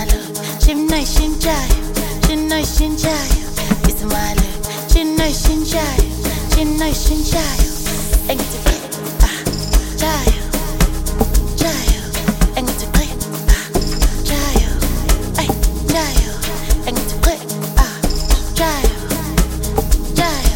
she know she jive, she know she jive. It's my love, she know she jive, she know she jive. Ain't it jive, jive, ain't it jive, jive, ay jive, ain't it jive, jive, jive.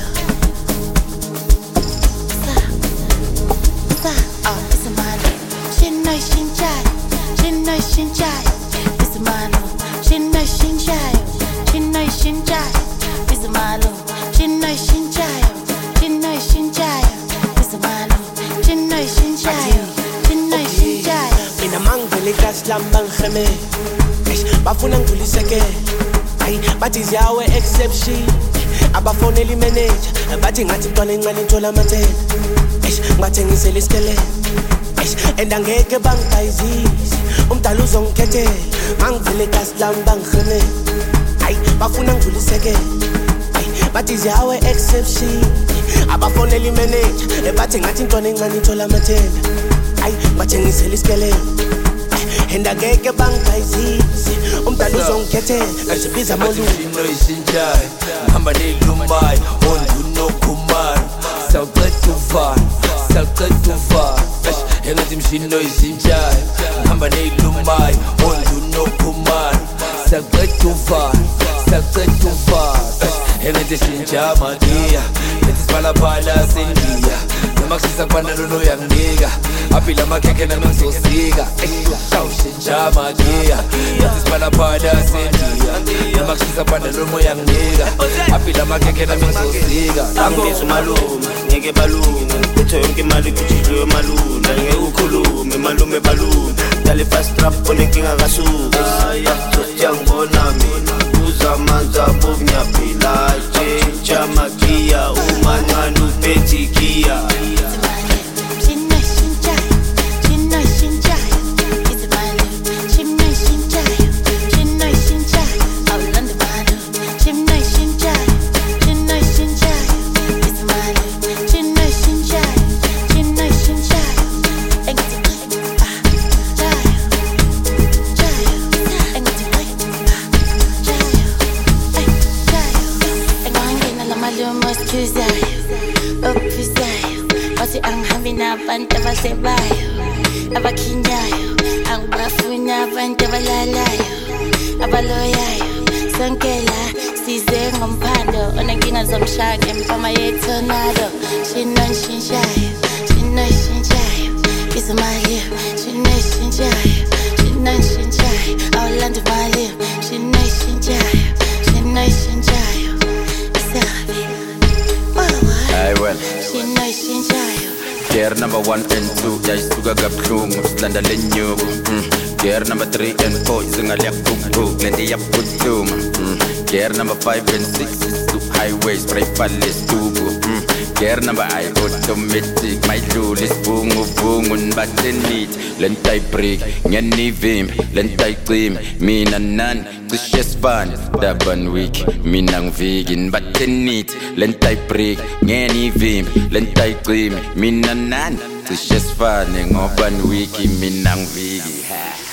Oh, it's my love, she know she jive, she know she jive. It's my love, she know she jive, she know she jive. It's my love, she know she jive, she know she jive. It's my love, she know she jive, she know she jive. Mina mangvele kaslambang kheme, bafuna ngiduliseke. Ay bathi ziyawe exception, abafoneli manager, bathi ngathi ntwana encane ithola amathela. Ngibathengisela isikele, endangeke bangibhayizise, umdala uzongikhethela. Mangivele kaslambang kheme, ay bafuna ngiduliseke. Bathi ziyawe exception, abafoneli manager, bathi ngathi ntwana encane ithola amathela. Ay ngibathengisela isikele, endangeke bangibhayizise, umdala uzongikhethela. Ngizibiza molu Sinjai, hamba nelumbai, ondunokhumara, sawuqedufana, engathi mshino isinjai, hamba nelumbai, ondunokhumara, sawuqedufana, engathi shinjama kia, lethi siphalaphala sendiya, noma kusisa kubana lolo yanginika, aphila amakhekhe nami ngizosika, shinjama kia, lethi siphalaphala sendiya, noma kusisa kubana lolo yanginika, aphila amakhekhe nami ngizosika. Angibiza umalume, ngeke balume, ngiphethe yonke imali kujidlo yomalume, ngeke ukhulume, malume balume, dale fast trap onenkinga kasuke. Ngibona mina, uzamanza bovnyaphila, tshintsha magia, umancane uphethe gia. She know she jive, she know she jive. It's my love, she know she jive, she know she jive. All under my love, she know she jive, she know she jive. It's my love, she know she jive, she know she jive. Ain't it jive, jive, ain't it jive, ay jive. Engangena la malume moskuzayo, ophuzayo. Bathi angihambi nabantu abasebayo, abakhinyayo, angibafuna abantu abalalayo, abaloyayo. Sonke la size ngomphando, onenkinga zomshaka empama yetornado. She know she jive, she know she jive. It's my love, she know she jive, she know she jive. All under my love, she know she jive, she know she jive. Sabi, Aye well, she know she jive. gear number 1 and 2, yayisuka kabuhlungu, silanda lenyuku. Gear number 3 and 4, izingaliyakukuk, lento iyaphuthuma. Gear number 5 and 6, is highway, spray fale stubu. Gear number I automatic, mayidlula isibhungubhungu nibathenit. Lento ayibrake, ngiyanivimba, lento ayicimi, mina nani cishe sifane. Daban week, mina ngiviki nibathenit. Lento ayibrake, ngiyanivimba, lento ayicimi, mina nani cishe sifane. Ngoba niwiki mina ngiviki.